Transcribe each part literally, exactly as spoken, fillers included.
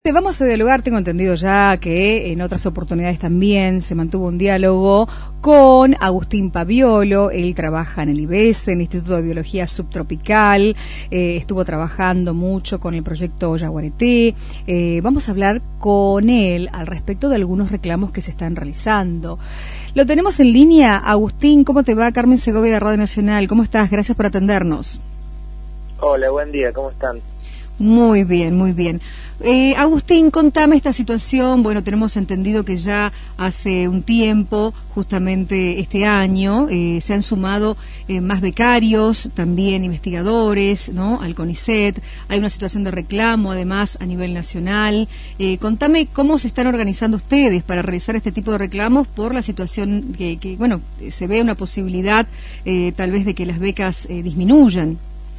Vamos a dialogar, tengo entendido ya que en otras oportunidades también se mantuvo un diálogo con Agustín Paviolo. Él trabaja en el I B E S, en el Instituto de Biología Subtropical, eh, estuvo trabajando mucho con el proyecto Yaguareté. Eh, vamos a hablar con él al respecto de algunos reclamos que se están realizando. Lo tenemos en línea. Agustín, ¿cómo te va? Carmen Segovia de Radio Nacional, ¿cómo estás? Gracias por atendernos. Hola, buen día, ¿cómo están? Muy bien, muy bien. Eh, Agustín, contame esta situación. Bueno, tenemos entendido que ya hace un tiempo, justamente este año, eh, se han sumado eh, más becarios, también investigadores, ¿no?, al CONICET. Hay una situación de reclamo, además, a nivel nacional. Eh, contame cómo se están organizando ustedes para realizar este tipo de reclamos por la situación que, que bueno, se ve una posibilidad eh, tal vez de que las becas eh, disminuyan.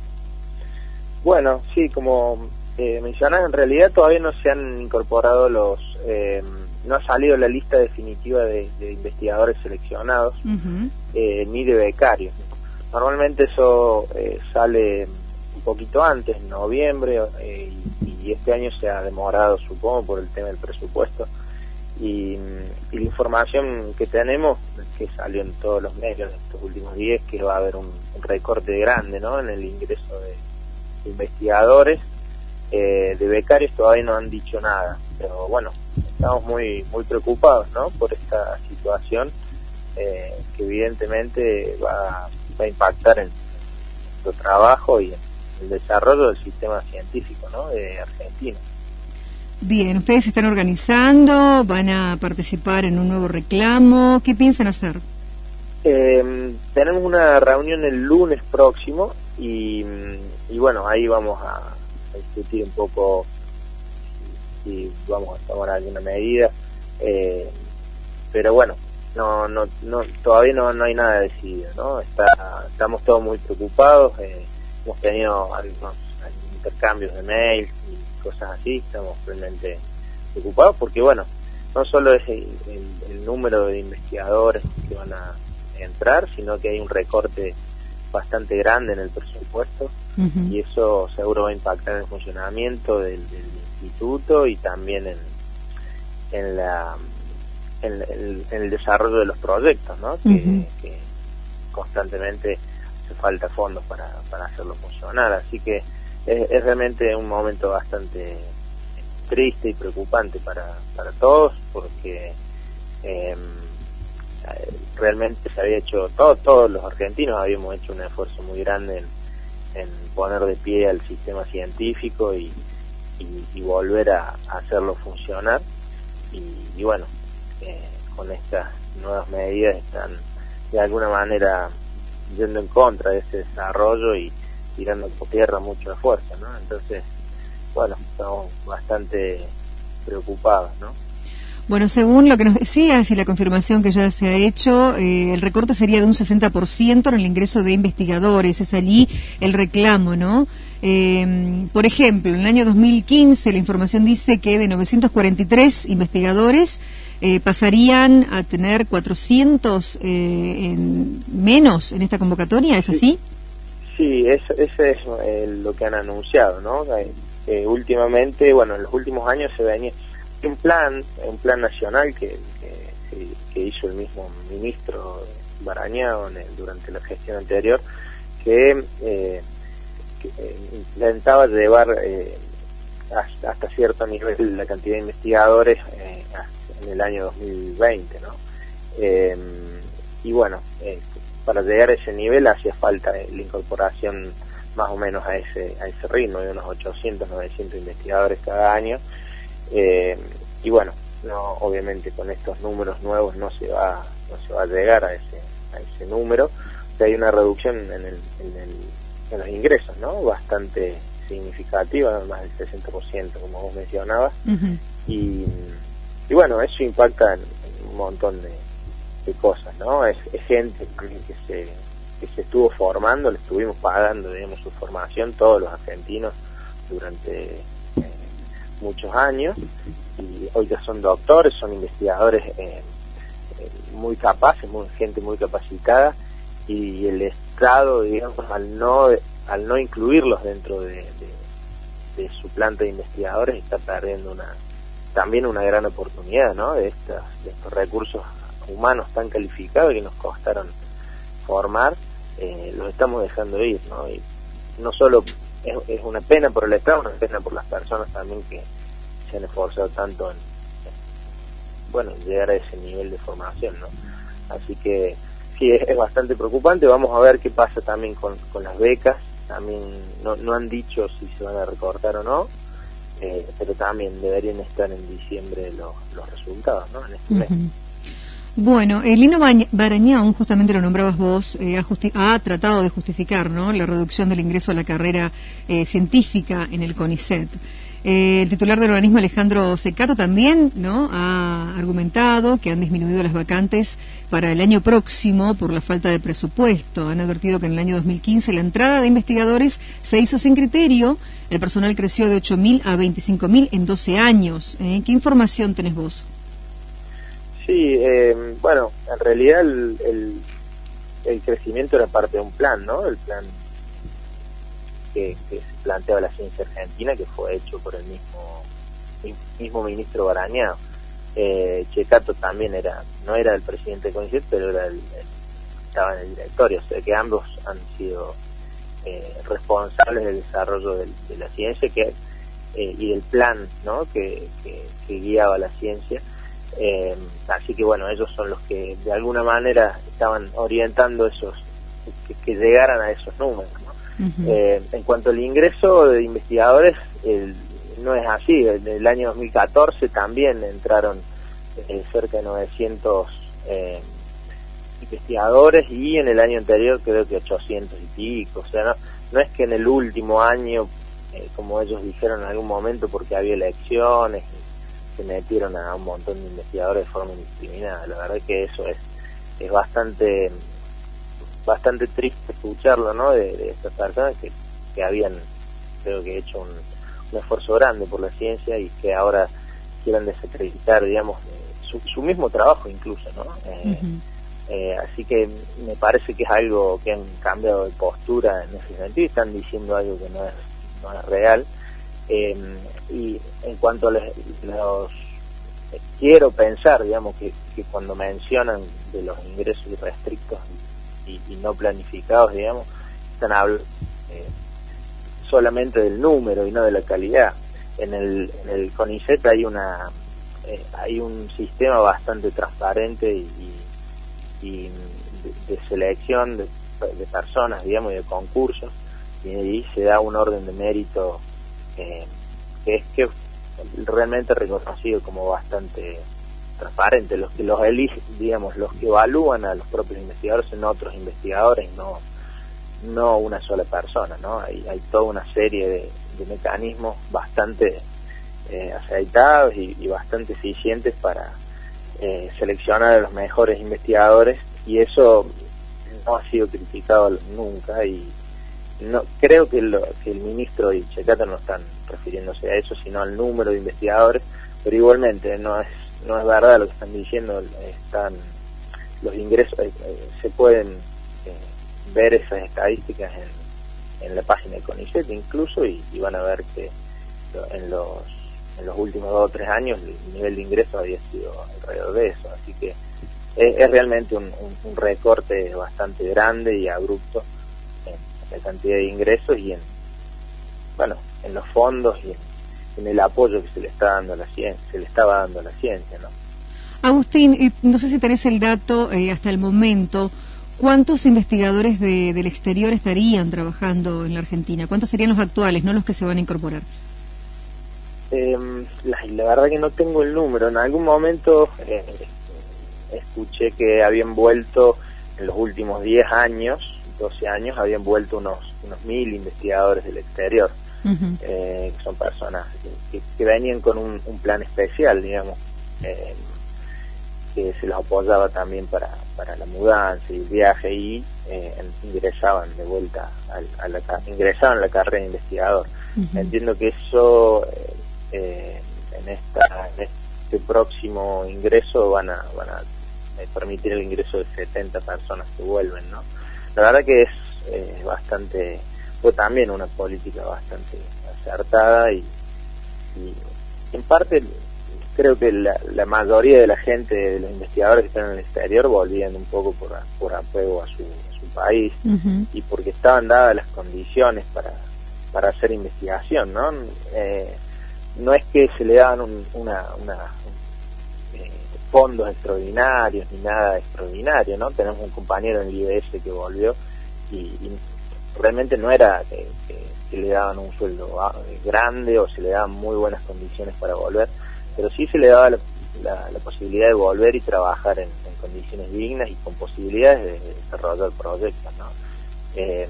Bueno, sí, como eh, mencionas, en realidad todavía no se han incorporado los, eh, no ha salido la lista definitiva de, de investigadores seleccionados, uh-huh. eh, ni de becarios. Normalmente eso eh, sale un poquito antes, en noviembre, eh, y, y este año se ha demorado, supongo, por el tema del presupuesto. Y, y la información que tenemos, que salió en todos los medios en estos últimos días, es que va a haber un, un recorte grande, ¿no?, en el ingreso de investigadores. Eh, de becarios todavía no han dicho nada, pero bueno, estamos muy muy preocupados, ¿no?, por esta situación eh, que evidentemente va, va a impactar en nuestro trabajo y en el desarrollo del sistema científico, ¿no?, de Argentina. Bien, ustedes se están organizando, van a participar en un nuevo reclamo. ¿Qué piensan hacer? Eh, tenemos una reunión el lunes próximo y, y bueno, ahí vamos a, a discutir un poco si, si vamos a tomar alguna medida, eh, pero bueno, no, no, no, todavía no, no hay nada decidido, ¿no? Está, estamos todos muy preocupados, eh, hemos tenido algunos intercambios de mails y cosas así, estamos realmente preocupados porque bueno, no solo es el, el, el número de investigadores que van a entrar, sino que hay un recorte bastante grande en el presupuesto, uh-huh. y eso seguro va a impactar en el funcionamiento del, del instituto y también en en la en, en, en el desarrollo de los proyectos, ¿no? Que, uh-huh. que constantemente hace falta fondos para, para hacerlo funcionar, así que es, es realmente un momento bastante triste y preocupante para, para todos, porque eh, realmente se había hecho, todo, todos los argentinos habíamos hecho un esfuerzo muy grande en, en poner de pie al sistema científico y, y, y volver a, a hacerlo funcionar, y, y bueno, eh, con estas nuevas medidas están de alguna manera yendo en contra de ese desarrollo y tirando por tierra mucho esfuerzo, ¿no? Entonces, bueno, estamos bastante preocupados, ¿no? Bueno, según lo que nos decías y la confirmación que ya se ha hecho, eh, el recorte sería de un sesenta por ciento en el ingreso de investigadores. Es allí el reclamo, ¿no? Eh, por ejemplo, en el año dos mil quince la información dice que de novecientos cuarenta y tres investigadores eh, pasarían a tener cuatrocientos eh, en, menos en esta convocatoria. ¿Es así? Sí, eso, eso es eh, lo que han anunciado, ¿no? Eh, eh, últimamente, bueno, en los últimos años se venía un plan, un plan nacional que, que, que hizo el mismo ministro Barañao durante la gestión anterior, que, eh, que eh, intentaba llevar eh, hasta, hasta cierto nivel la cantidad de investigadores eh, en el año dos mil veinte, ¿no? Eh, y bueno, eh, para llegar a ese nivel hacía falta eh, la incorporación más o menos a ese, a ese ritmo de unos ochocientos, novecientos investigadores cada año. Eh, y bueno, no, obviamente con estos números nuevos no se va no se va a llegar a ese a ese número. O sea, hay una reducción en, el, en, el, en los ingresos, ¿no?, bastante significativa, más del sesenta por ciento, como vos mencionabas. Uh-huh. y, y bueno, eso impacta en, en un montón de, de cosas, ¿no? Es, es gente también que se que se estuvo formando, le estuvimos pagando, digamos, su formación, todos los argentinos, durante muchos años, y hoy ya son doctores, son investigadores eh, eh, muy capaces, muy, gente muy capacitada, y el Estado, digamos, al no al no incluirlos dentro de, de, de su planta de investigadores está perdiendo una también una gran oportunidad, ¿no? De, estas, de estos recursos humanos tan calificados que nos costaron formar, eh, los estamos dejando ir, ¿no? Y no solo es, es una pena por el Estado, una pena por las personas también que se han esforzado tanto en, en bueno, llegar a ese nivel de formación, ¿no? Así que sí, es, es bastante preocupante. Vamos a ver qué pasa también con, con las becas. También no, no han dicho si se van a recortar o no, eh, pero también deberían estar en diciembre los, los resultados, ¿no? En este mes. Uh-huh. Bueno, eh, Lino Barañón, justamente lo nombrabas vos, eh, ha, justi- ha tratado de justificar, ¿no?, la reducción del ingreso a la carrera eh, científica en el CONICET. Eh, el titular del organismo, Alejandro Secato, también, ¿no?, ha argumentado que han disminuido las vacantes para el año próximo por la falta de presupuesto. Han advertido que en el año dos mil quince la entrada de investigadores se hizo sin criterio. El personal creció de ocho mil a veinticinco mil en doce años. ¿Eh? ¿Qué información tenés vos? Sí, eh, bueno, en realidad el, el, el crecimiento era parte de un plan, ¿no? El plan que, que se planteaba la ciencia argentina, que fue hecho por el mismo mismo ministro Barañao. Eh, Checato también era, no era el presidente de CONICET, pero era el, el, estaba en el directorio, o sea que ambos han sido eh, responsables del desarrollo del, de la ciencia que eh, y del plan, ¿no?, que, que, que guiaba la ciencia. Eh, así que bueno, ellos son los que de alguna manera estaban orientando esos, que, que llegaran a esos números, ¿no? Uh-huh. Eh, en cuanto al ingreso de investigadores, el, no es así. En el año dos mil catorce también entraron eh, cerca de novecientos eh, investigadores, y en el año anterior creo que ochocientos y pico. O sea, no, no es que en el último año, eh, como ellos dijeron en algún momento, porque había elecciones, se metieron a un montón de investigadores de forma indiscriminada. La verdad que eso es es bastante bastante triste escucharlo, ¿no?, de, de estas personas que, que habían, creo que, hecho un, un esfuerzo grande por la ciencia y que ahora quieran desacreditar, digamos, su, su mismo trabajo incluso, ¿no? Eh, uh-huh. eh, así que me parece que es algo que han cambiado de postura en ese sentido, están diciendo algo que no es, no es real. Eh, y en cuanto a los, los eh, quiero pensar, digamos, que, que cuando mencionan de los ingresos irrestrictos y, y no planificados, digamos, están hablando eh, solamente del número y no de la calidad. En el, en el CONICET hay una eh, hay un sistema bastante transparente y, y, y de, de selección de, de personas, digamos, y de concursos, y ahí se da un orden de mérito Eh, que es que realmente reconocido como bastante transparente. Los que los eligen, digamos, los que evalúan a los propios investigadores son otros investigadores, no no una sola persona, ¿no? Hay, hay toda una serie de, de mecanismos bastante eh, aceitados y, y bastante eficientes para eh, seleccionar a los mejores investigadores, y eso no ha sido criticado nunca. Y no creo que, lo, que el ministro y Checato no están refiriéndose a eso, sino al número de investigadores, pero igualmente no es no es verdad lo que están diciendo. Están los ingresos, eh, se pueden eh, ver esas estadísticas en, en la página de CONICET incluso, y, y van a ver que en los en los últimos dos o tres años el nivel de ingresos había sido alrededor de eso. Así que es, es realmente un, un, un recorte bastante grande y abrupto la cantidad de ingresos y en bueno en los fondos y en, en el apoyo que se le está dando a la ciencia, se le estaba dando a la ciencia, ¿no? Agustín, eh, no sé si tenés el dato eh, hasta el momento, ¿cuántos investigadores de, del exterior estarían trabajando en la Argentina? ¿Cuántos serían los actuales, no los que se van a incorporar? Eh, la, la verdad que no tengo el número. En algún momento eh, escuché que habían vuelto en los últimos diez años, doce años, habían vuelto unos unos mil investigadores del exterior, uh-huh. eh, que son personas que, que, que venían con un, un plan especial, digamos, eh, que se los apoyaba también para, para la mudanza y el viaje, y eh, ingresaban de vuelta a, a la ingresaban a la carrera de investigador. Uh-huh. Entiendo que eso eh, eh, en esta en este próximo ingreso van a van a eh, permitir el ingreso de setenta personas que vuelven, ¿no? La verdad que es eh, bastante, fue también una política bastante acertada y, y en parte creo que la, la mayoría de la gente, de los investigadores que están en el exterior, volvían un poco por, por apego a su, a su país, uh-huh. y porque estaban dadas las condiciones para, para hacer investigación, ¿no? Eh, no es que se le daban un, una, una eh, fondos extraordinarios ni nada extraordinario, ¿no? Tenemos un compañero en el I B S que volvió y, y realmente no era que, que, que le daban un sueldo grande o se le daban muy buenas condiciones para volver, pero sí se le daba la, la, la posibilidad de volver y trabajar en, en condiciones dignas y con posibilidades de, de desarrollar proyectos, ¿no? Eh,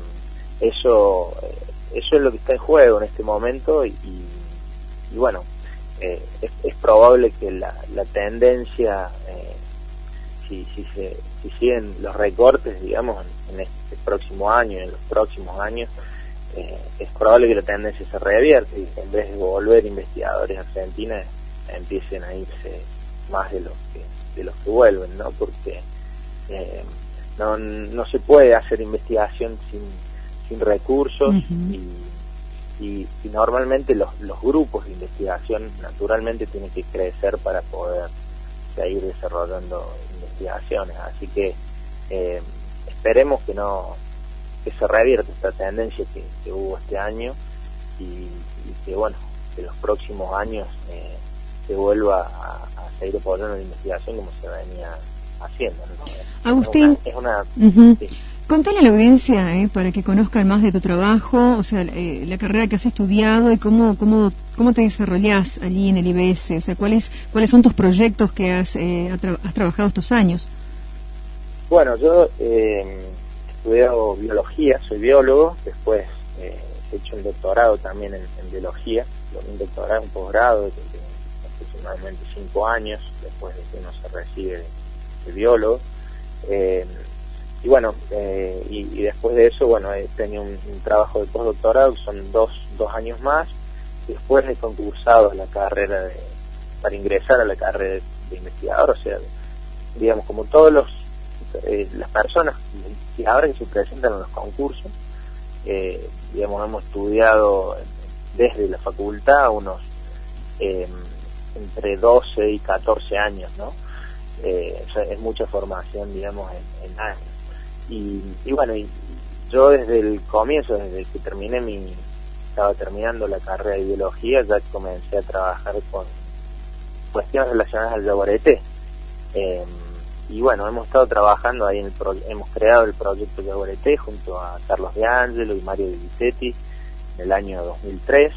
eso eh, eso es lo que está en juego en este momento y, y, y bueno, eh, es, es probable que la, la tendencia, eh, si, si, se, si siguen los recortes, digamos, en, en este próximo año, en los próximos años, eh, es probable que la tendencia se revierta y en vez de volver investigadores argentinos, empiecen a irse más de los que de los que vuelven, ¿no? Porque eh, no no se puede hacer investigación sin sin recursos, uh-huh. y, y y normalmente los los grupos de investigación naturalmente tienen que crecer para poder seguir desarrollando investigaciones, así que eh, esperemos que no que se revierta esta tendencia que, que hubo este año y, y que bueno, que los próximos años eh, se vuelva a, a seguir apoyando la investigación como se venía haciendo, ¿no? Agustín, es una, es una uh-huh. sí. Contale a la audiencia, eh, para que conozcan más de tu trabajo, o sea, eh, la carrera que has estudiado y cómo cómo cómo te desarrollás allí en el I B S, o sea, cuáles cuáles son tus proyectos que has eh, tra- has trabajado estos años. Bueno, yo eh, he estudiado biología, soy biólogo, después eh, he hecho un doctorado también en, en biología, un doctorado, un posgrado de aproximadamente cinco años después de que uno se recibe de, de biólogo, eh, y bueno, eh, y, y después de eso, bueno, he tenido un, un trabajo de postdoctorado que son dos, dos años más. Después he concursado la carrera de, para ingresar a la carrera de, de investigador, o sea, digamos, como todos los eh, las personas investigadoras que se presentan en los concursos, eh, digamos, hemos estudiado desde la facultad unos eh, entre doce y catorce años, ¿no? Eh, o sea, es mucha formación, digamos, en, en años. Y, y bueno, y yo desde el comienzo, desde que terminé mi, estaba terminando la carrera de biología, ya comencé a trabajar con cuestiones relacionadas al yaguareté. Eh, y bueno, hemos estado trabajando ahí, en el pro, hemos creado el proyecto Yaguareté junto a Carlos De Angelo y Mario Di Vittetti en el año dos mil tres.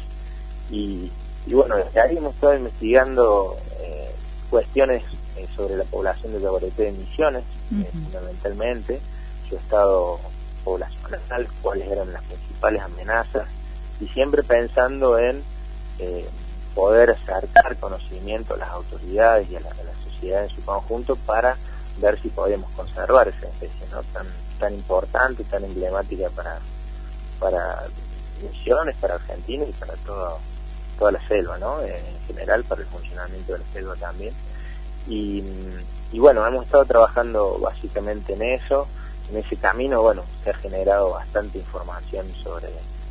Y, y bueno, desde ahí hemos estado investigando eh, cuestiones eh, sobre la población de yaguareté de Misiones, uh-huh. eh, fundamentalmente, su estado poblacional, cuáles eran las principales amenazas, y siempre pensando en eh, poder acercar conocimiento a las autoridades y a la, a la sociedad en su conjunto para ver si podíamos conservar esa especie, ¿no? tan tan importante, tan emblemática para para Misiones, para Argentina y para todo, toda la selva, ¿no? En general, para el funcionamiento de la selva también. Y, y bueno, hemos estado trabajando básicamente en eso. En ese camino, bueno, se ha generado bastante información sobre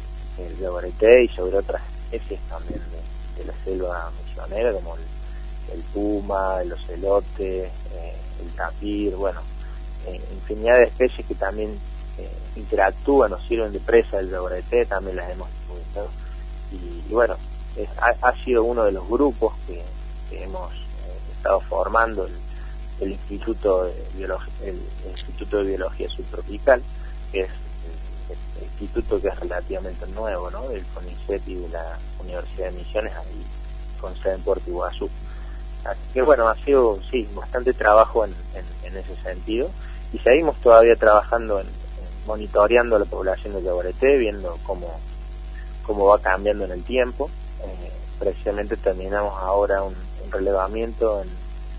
el yaguareté y sobre otras especies también de, de la selva misionera, como el, el puma, el ocelote, eh, el tapir, bueno, eh, infinidad de especies que también eh, interactúan o sirven de presa del yaguareté, también las hemos estudiado. Y, y bueno, es, ha, ha sido uno de los grupos que, que hemos eh, estado formando, el, el Instituto de Biología, el, el Instituto de Biología Subtropical, que es el, el instituto que es relativamente nuevo, ¿no? Del CONICET y de la Universidad de Misiones, ahí con sede en Puerto Iguazú. Así que bueno, ha sido, sí, bastante trabajo en, en, en ese sentido, y seguimos todavía trabajando en, en monitoreando la población de yaguareté, viendo cómo, cómo va cambiando en el tiempo. Eh, precisamente terminamos ahora un, un relevamiento en,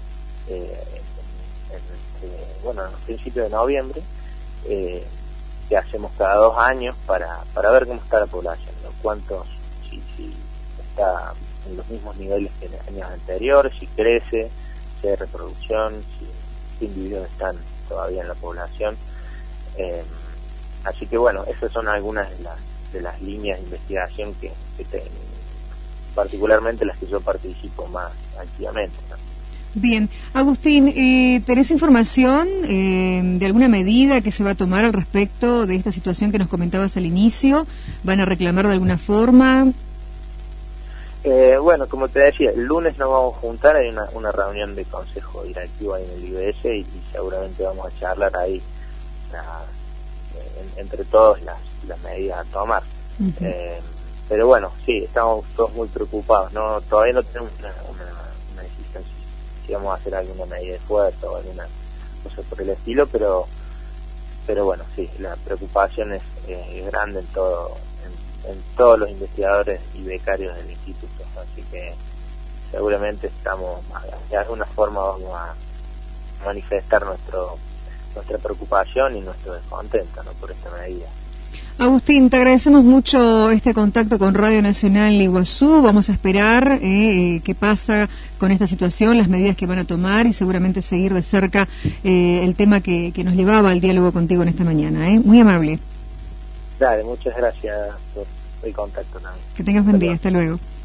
eh, en, en, en, bueno, a principios de noviembre, eh, que hacemos cada dos años para, para ver cómo está la población, ¿no? Cuántos, si, si está en los mismos niveles que en años anteriores, si crece, si hay reproducción, si, si individuos están todavía en la población. Eh, así que bueno, esas son algunas de las, de las líneas de investigación que, que te, particularmente las que yo participo más activamente, ¿no? Bien, Agustín, eh, ¿tenés información eh, de alguna medida que se va a tomar al respecto de esta situación que nos comentabas al inicio? ¿Van a reclamar de alguna forma? Eh, bueno, como te decía, el lunes nos vamos a juntar, hay una, una reunión de consejo directivo ahí en el I B S y, y seguramente vamos a charlar ahí la, en, entre todos las, las medidas a tomar. Uh-huh. eh, pero bueno, sí, estamos todos muy preocupados, no todavía no tenemos una, una, una decisión si vamos a hacer alguna medida de fuerza o alguna cosa por el estilo, pero pero bueno, sí, la preocupación es, eh, es grande en todo en, en todos los investigadores y becarios del instituto, así que seguramente estamos, de alguna forma vamos a manifestar nuestro nuestra preocupación y nuestro descontento, ¿no?, por esta medida. Agustín, te agradecemos mucho este contacto con Radio Nacional Iguazú. Vamos a esperar eh, qué pasa con esta situación, las medidas que van a tomar y seguramente seguir de cerca eh, el tema que, que nos llevaba al diálogo contigo en esta mañana. ¿eh? Muy amable. Dale, muchas gracias por el contacto también. Que tengas buen día, hasta luego.